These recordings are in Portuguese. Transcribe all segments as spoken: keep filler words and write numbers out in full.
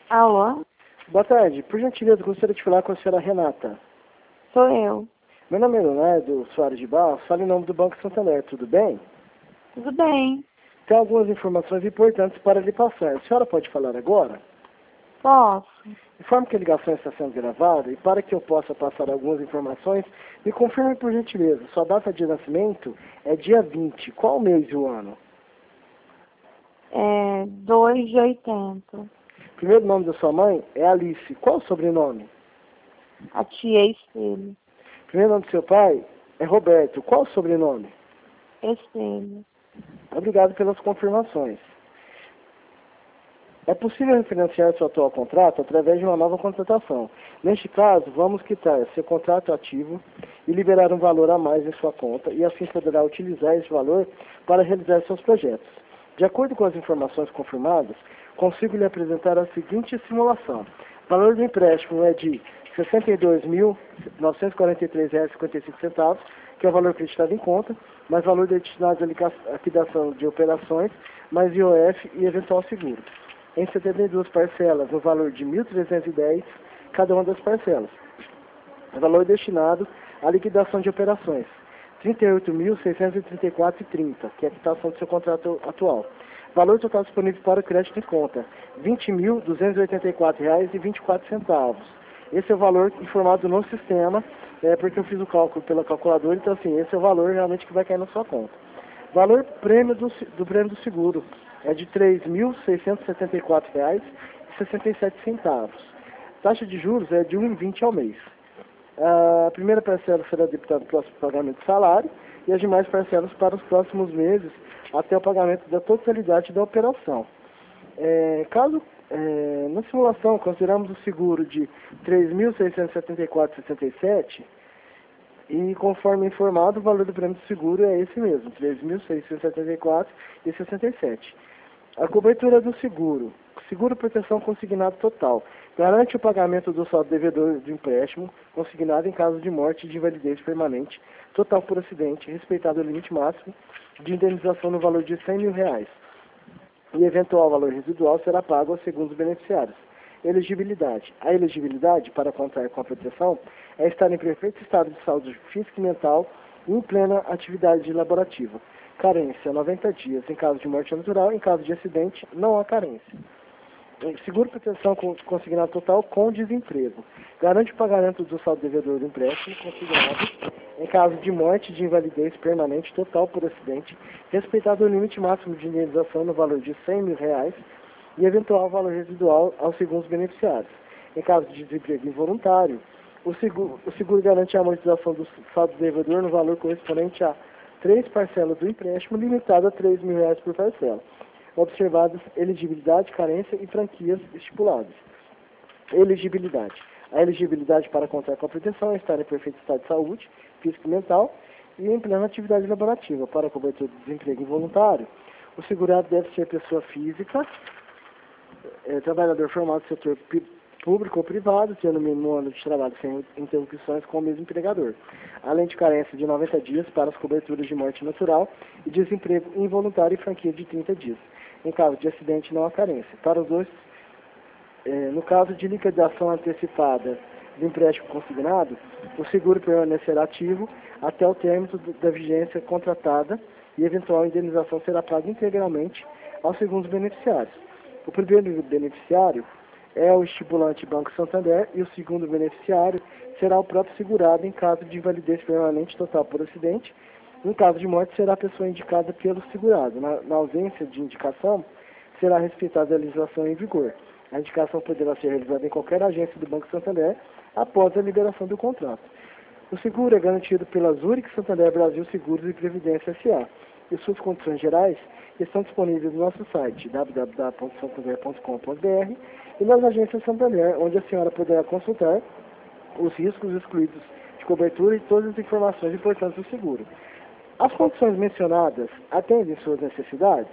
Alô? Boa tarde. Por gentileza, gostaria de falar com a senhora Renata. Sou eu. Meu nome é Leonardo Soares de Barros, falo em nome do Banco Santander, tudo bem? Tudo bem. Tem algumas informações importantes para lhe passar. A senhora pode falar agora? Posso? Informe que a ligação está sendo gravada e para que eu possa passar algumas informações, me confirme por gentileza. Sua data de nascimento é dia vinte. Qual mês e o ano? É dois de oitenta. Primeiro nome da sua mãe é Alice. Qual o sobrenome? A tia Espelho. Primeiro nome do seu pai é Roberto. Qual o sobrenome? Espelho. Obrigado pelas confirmações. É possível refinanciar seu atual contrato através de uma nova contratação. Neste caso, vamos quitar seu contrato ativo e liberar um valor a mais em sua conta e assim poderá utilizar esse valor para realizar seus projetos. De acordo com as informações confirmadas, consigo lhe apresentar a seguinte simulação. O valor do empréstimo é de sessenta e dois mil, novecentos e quarenta e três reais e cinquenta e cinco centavos, que é o valor acreditado em conta, mais valor destinado à liquidação de operações, mais I O F e eventual seguro. Em setenta e duas parcelas, no valor de mil trezentos e dez cada uma das parcelas. O valor destinado à liquidação de operações, trinta e oito mil, seiscentos e trinta e quatro reais e trinta centavos, que é a quitação do seu contrato atual. Valor total disponível para o crédito em conta, vinte mil, duzentos e oitenta e quatro reais e vinte e quatro centavos. Esse é o valor informado no sistema, é, porque eu fiz o cálculo pela calculadora, então assim, esse é o valor realmente que vai cair na sua conta. Valor prêmio do, do prêmio do seguro é de três mil, seiscentos e setenta e quatro reais e sessenta e sete centavos. Taxa de juros é de um vírgula vinte ao mês. A primeira parcela será debitada no próximo pagamento do salário e as demais parcelas para os próximos meses até o pagamento da totalidade da operação. É, caso é, na simulação consideramos o seguro de três mil, seiscentos e setenta e quatro reais e sessenta e sete centavos e conforme informado o valor do prêmio do seguro é esse mesmo, três mil, seiscentos e setenta e quatro reais e sessenta e sete centavos. A cobertura do seguro. Seguro proteção consignado total. Garante o pagamento do saldo devedor do empréstimo consignado em caso de morte e de invalidez permanente, total por acidente, respeitado o limite máximo de indenização no valor de cem mil reais. E eventual valor residual será pago aos segundos beneficiários. Elegibilidade. A elegibilidade para contar com a proteção é estar em perfeito estado de saúde física e mental e em plena atividade laborativa. Carência, noventa dias. Em caso de morte natural, em caso de acidente, não há carência. Seguro proteção consignado total com desemprego. Garante o pagamento do saldo devedor do empréstimo consignado em caso de morte de invalidez permanente total por acidente, respeitado o limite máximo de indenização no valor de cem mil reais e eventual valor residual aos segundos beneficiários. Em caso de desemprego involuntário, o seguro, o seguro garante a amortização do saldo devedor no valor correspondente a três parcelas do empréstimo, limitado a três mil reais por parcela. Observadas elegibilidade, carência e franquias estipuladas. Elegibilidade. A elegibilidade para contar com a proteção é estar em perfeito estado de saúde, físico e mental, e em plena atividade laborativa. Para a cobertura de desemprego involuntário, o segurado deve ser pessoa física, é, trabalhador formal do setor público ou privado, tendo no mínimo um ano de trabalho sem interrupções com o mesmo empregador, além de carência de noventa dias para as coberturas de morte natural e desemprego involuntário e franquia de trinta dias. Em caso de acidente, não há carência. Para os dois, eh, no caso de liquidação antecipada do empréstimo consignado, o seguro permanecerá ativo até o término da vigência contratada e eventual indenização será paga integralmente aos segundos beneficiários. O primeiro beneficiário é o estipulante Banco Santander e o segundo beneficiário será o próprio segurado em caso de invalidez permanente total por acidente. Em caso de morte, será a pessoa indicada pelo segurado. Na, na ausência de indicação, será respeitada a legislação em vigor. A indicação poderá ser realizada em qualquer agência do Banco Santander após a liberação do contrato. O seguro é garantido pela Zurich Santander Brasil Seguros e Previdência S A E suas condições gerais estão disponíveis no nosso site w w w ponto santander ponto com ponto b r e nas agências Santander, onde a senhora poderá consultar os riscos excluídos de cobertura e todas as informações importantes do seguro. As condições mencionadas atendem suas necessidades?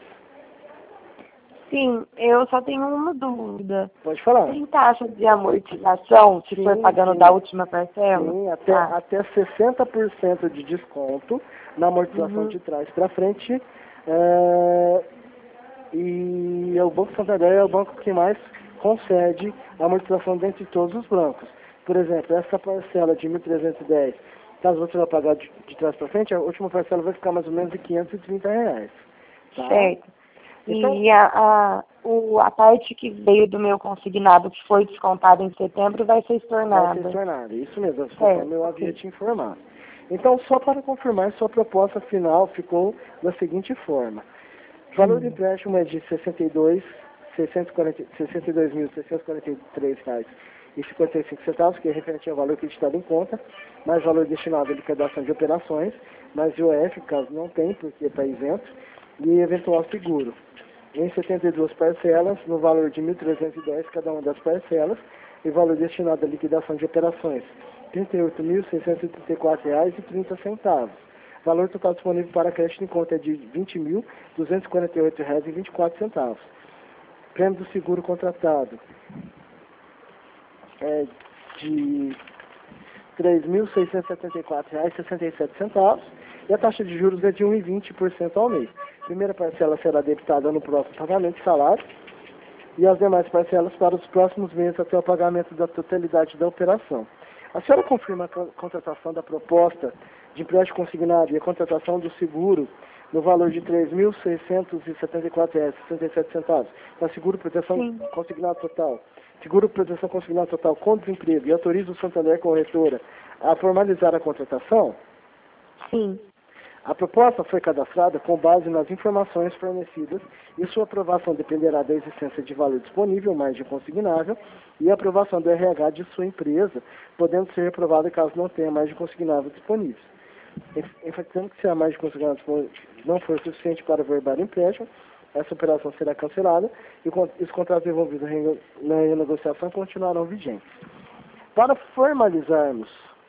Sim, eu só tenho uma dúvida. Pode falar. Tem taxa de amortização se Sim, for pagando sim. da última parcela? Sim, até, Ah. até sessenta por cento de desconto na amortização Uhum. de trás para frente. É, e o Banco Santander é o banco que mais concede a amortização dentre todos os bancos. Por exemplo, essa parcela de mil trezentos e dez, caso você vá pagar de, de trás para frente, a última parcela vai ficar mais ou menos de quinhentos e trinta reais. Tá? Certo. Então, E a, a, o, a parte que veio do meu consignado, que foi descontada em setembro, vai ser estornada. vai ser estornada. Isso mesmo, Certo, conforme eu havia ok. te informado. Então, só para confirmar, sua proposta final ficou da seguinte forma. O valor do empréstimo é de sessenta e dois mil seiscentos e quarenta e três reais e cinquenta e cinco centavos, que é referente ao valor acreditado em conta, mais valor destinado à liquidação de operações, mais I O F, caso não tem, porque está isento, e eventual seguro. Em setenta e duas parcelas, no valor de mil trezentos e dez cada uma das parcelas, e valor destinado à liquidação de operações, trinta e oito mil seiscentos e trinta e quatro reais e trinta centavos. Valor total disponível para crédito em conta é de vinte mil duzentos e quarenta e oito reais e vinte e quatro centavos. Prêmio do seguro contratado é de três mil seiscentos e setenta e quatro reais e sessenta e sete centavos e a taxa de juros é de um vírgula vinte por cento ao mês. A primeira parcela será debitada no próximo pagamento de salário e as demais parcelas para os próximos meses até o pagamento da totalidade da operação. A senhora confirma a contratação da proposta de empréstimo consignado e a contratação do seguro no valor de três mil seiscentos e setenta e quatro reais e sessenta e sete centavos, para seguro proteção Sim. consignado total, seguro proteção consignado total com desemprego e autoriza o Santander Corretora a formalizar a contratação? Sim. A proposta foi cadastrada com base nas informações fornecidas e sua aprovação dependerá da existência de valor disponível, margem consignável, e a aprovação do R H de sua empresa, podendo ser aprovada caso não tenha margem consignável disponível. Enfatizando que se a margem consignável não for suficiente para averbar o empréstimo, essa operação será cancelada e os contratos envolvidos na renegociação continuarão vigentes. Para formalizarmos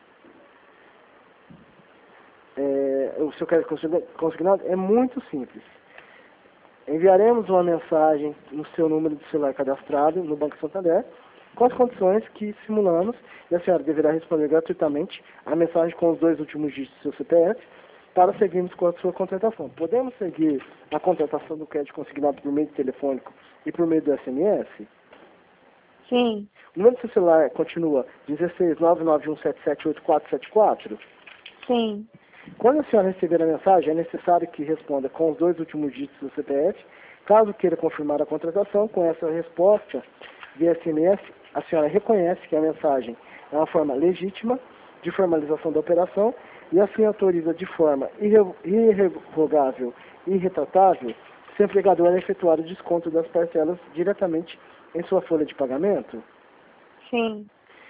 É, o seu crédito consignado é muito simples. Enviaremos uma mensagem no seu número de celular cadastrado no Banco Santander com as condições que simulamos e a senhora deverá responder gratuitamente a mensagem com os dois últimos dígitos do seu C P F para seguirmos com a sua contratação. Podemos seguir a contratação do crédito consignado por meio telefônico e por meio do S M S? Sim. O número do seu celular continua dezesseis nove nove um sete sete oito quatro sete quatro? Sim. Quando a senhora receber a mensagem, é necessário que responda com os dois últimos dígitos do C P F. Caso queira confirmar a contratação, com essa resposta via S M S, a senhora reconhece que a mensagem é uma forma legítima de formalização da operação e assim autoriza de forma irre- irrevogável e irretratável se o empregador a efetuar o desconto das parcelas diretamente em sua folha de pagamento. Sim.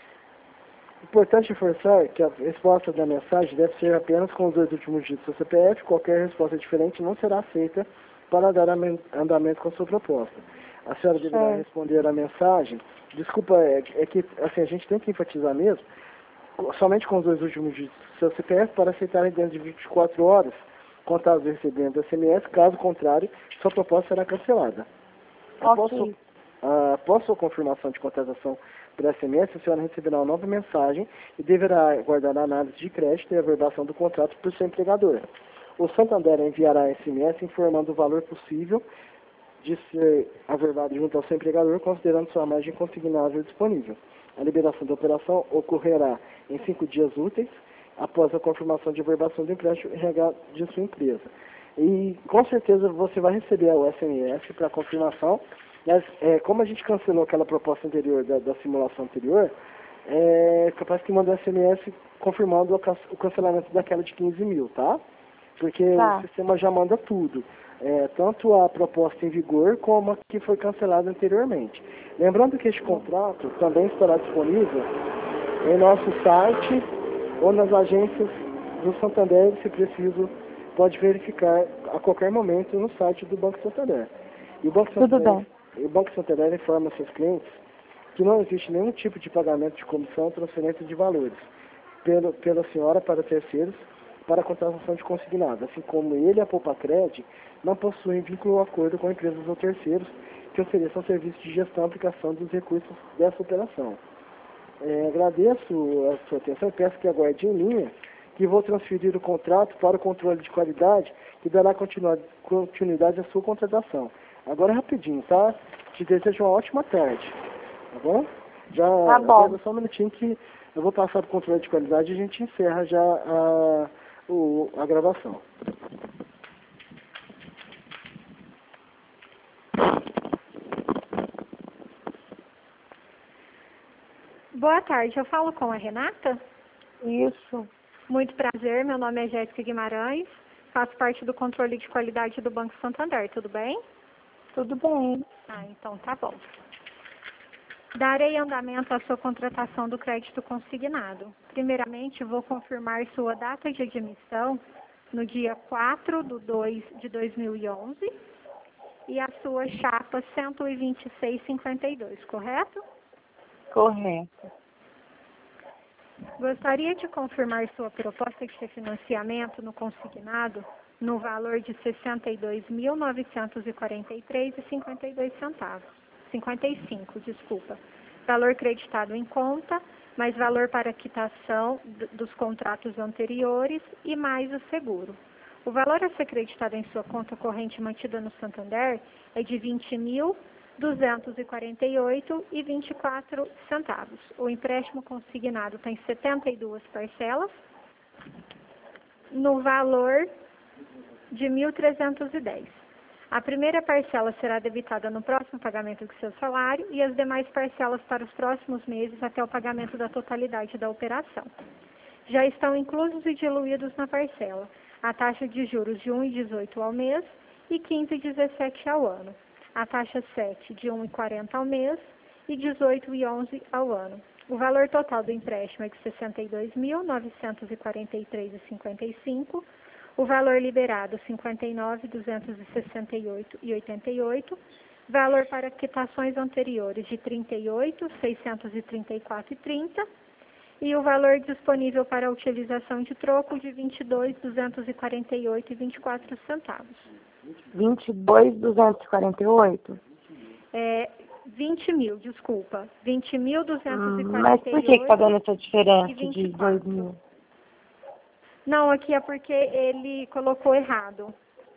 Importante reforçar que a resposta da mensagem deve ser apenas com os dois últimos dígitos do C P F. Qualquer resposta diferente não será aceita para dar andamento com a sua proposta. A senhora deverá É. responder a mensagem. Desculpa, é, é que assim, a gente tem que enfatizar mesmo, somente com os dois últimos dígitos do seu C P F para aceitarem dentro de vinte e quatro horas, contados recebendo S M S. Caso contrário, sua proposta será cancelada. Após, Ok. sua, após sua confirmação de contratação por S M S, a senhora receberá uma nova mensagem e deverá aguardar a análise de crédito e a averbação do contrato por seu empregador. O Santander enviará S M S informando o valor possível de ser averbado junto ao seu empregador, considerando sua margem consignável disponível. A liberação da operação ocorrerá em cinco dias úteis após a confirmação de averbação do empréstimo R H de sua empresa. E com certeza você vai receber o S M S para confirmação. Mas, é, como a gente cancelou aquela proposta anterior, da, da simulação anterior, é capaz que manda um S M S confirmando o, ca o cancelamento daquela de quinze mil, tá? Porque Tá. o sistema já manda tudo. É, tanto a proposta em vigor como a que foi cancelada anteriormente. Lembrando que este contrato também estará disponível em nosso site ou nas agências do Santander, se preciso, pode verificar a qualquer momento no site do Banco Santander. E o Banco Tudo Santander, bem. o Banco Santander informa seus clientes que não existe nenhum tipo de pagamento de comissão ou transferência de valores pelo, pela senhora para terceiros para a contratação de consignado, assim como ele e a Poupacred não possuem vínculo ou acordo com empresas ou terceiros que ofereçam serviços de gestão e aplicação dos recursos dessa operação. É, agradeço a sua atenção e peço que aguarde em linha que vou transferir o contrato para o controle de qualidade que dará continuidade à sua contratação. Agora rapidinho, tá? Te desejo uma ótima tarde. Tá bom? Já, Tá bom. Aguarda só um minutinho que eu vou passar para o controle de qualidade e a gente encerra já a, o, a gravação. Boa tarde, eu falo com a Renata? Isso. Muito prazer, meu nome é Jéssica Guimarães, faço parte do controle de qualidade do Banco Santander, tudo bem? Tudo bem. Ah, então tá bom. Darei andamento à sua contratação do crédito consignado. Primeiramente, vou confirmar sua data de admissão no dia quatro de dois de dois mil e onze e a sua chapa cento e vinte e seis cinquenta e dois, correto? Correto. Gostaria de confirmar sua proposta de refinanciamento no consignado no valor de sessenta e dois mil novecentos e quarenta e três reais e cinquenta e dois centavos. cinquenta e cinco, desculpa. Valor creditado em conta, mais valor para quitação dos contratos anteriores e mais o seguro. O valor a ser creditado em sua conta corrente mantida no Santander é de vinte mil duzentos e quarenta e oito reais e vinte e quatro centavos. O empréstimo consignado tem setenta e duas parcelas, no valor de mil trezentos e dez. A primeira parcela será debitada no próximo pagamento do seu salário e as demais parcelas para os próximos meses até o pagamento da totalidade da operação. Já estão inclusos e diluídos na parcela a taxa de juros de um vírgula dezoito ao mês e quinze vírgula dezessete ao ano, a taxa sete de um vírgula quarenta ao mês e dezoito vírgula onze ao ano. O valor total do empréstimo é de sessenta e dois mil novecentos e quarenta e três reais e cinquenta e cinco centavos. O valor liberado, cinquenta e nove mil duzentos e sessenta e oito reais e oitenta e oito centavos. Valor para quitações anteriores de trinta e oito mil seiscentos e trinta e quatro reais e trinta centavos. E o valor disponível para a utilização de troco de vinte e dois mil duzentos e quarenta e oito reais e vinte e quatro centavos. vinte e dois mil duzentos e quarenta e oito? É, vinte mil, desculpa. vinte mil duzentos e quarenta e oito hum, Mas por que está dando essa diferença e vinte e de quatro. dois mil? Não, aqui é porque ele colocou errado.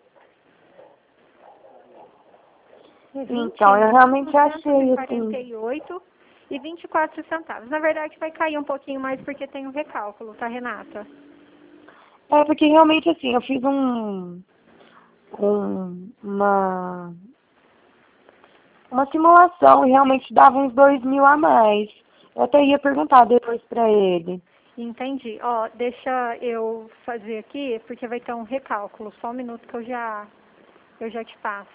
Então, eu realmente achei assim. quarenta e oito e vinte e quatro centavos. Na verdade, vai cair um pouquinho mais porque tem o recálculo, tá, Renata? É, porque realmente assim, eu fiz um, um uma, uma simulação e realmente dava uns dois mil a mais. Eu até ia perguntar depois pra ele. Entendi. Ó, deixa eu fazer aqui, porque vai ter um recálculo. Só um minuto que eu já, eu já te passo.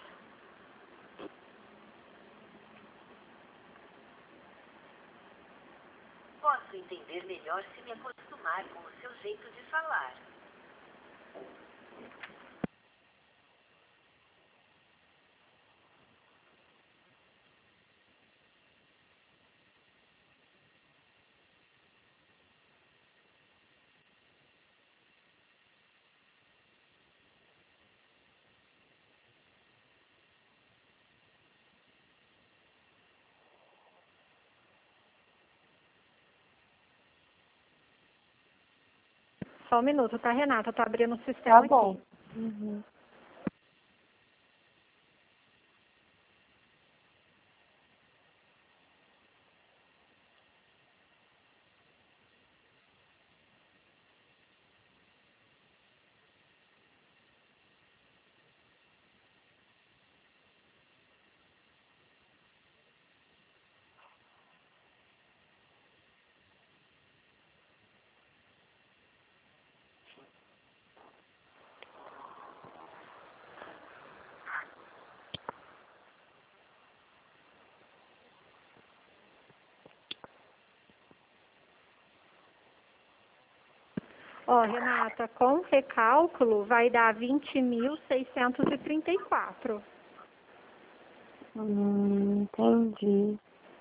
Posso entender melhor se me acostumar com o seu jeito de falar. Só um minuto, tá, Renata? Eu tô abrindo o sistema Tá bom. aqui. Uhum. Ó, Renata, com recálculo vai dar vinte mil seiscentos e trinta e quatro. Hum, entendi.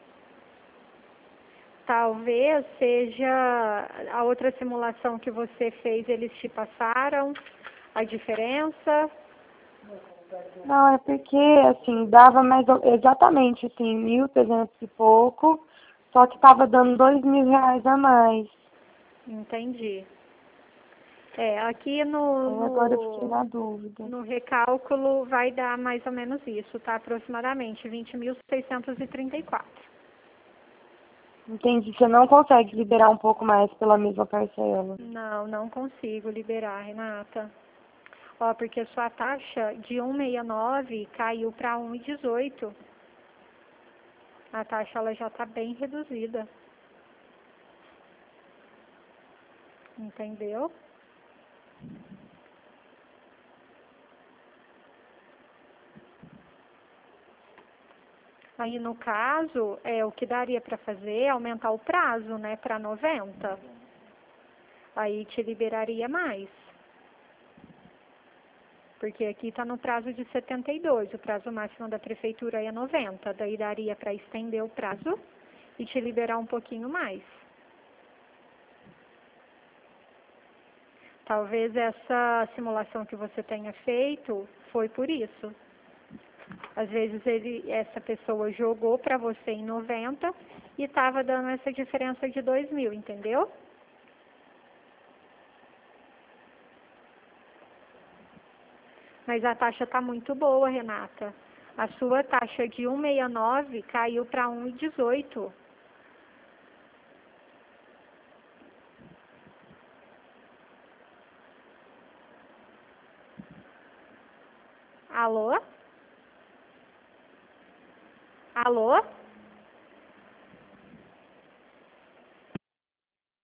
Talvez seja a outra simulação que você fez, eles te passaram a diferença. Não, é porque, assim, dava mais ou- exatamente, assim, mil trezentos e pouco, só que tava dando dois mil reais a mais. Entendi. É, aqui Aí no, agora eu fiquei no, na dúvida. no recálculo vai dar mais ou menos isso, tá? Aproximadamente vinte mil seiscentos e trinta e quatro. Entendi. Você não consegue liberar um pouco mais pela mesma parcela. Não, não consigo liberar, Renata. Ó, porque sua taxa de um vírgula sessenta e nove caiu para um vírgula dezoito. A taxa ela já está bem reduzida. Entendeu? Aí, no caso, é, o que daria para fazer é aumentar o prazo, né, para noventa. Aí te liberaria mais. Porque aqui está no prazo de setenta e dois, o prazo máximo da prefeitura é noventa. Daí daria para estender o prazo e te liberar um pouquinho mais. Talvez essa simulação que você tenha feito foi por isso. Às vezes ele, essa pessoa jogou para você em noventa e estava dando essa diferença de dois mil, entendeu? Mas a taxa está muito boa, Renata. A sua taxa de um vírgula sessenta e nove caiu para um vírgula dezoito. Alô? Alô?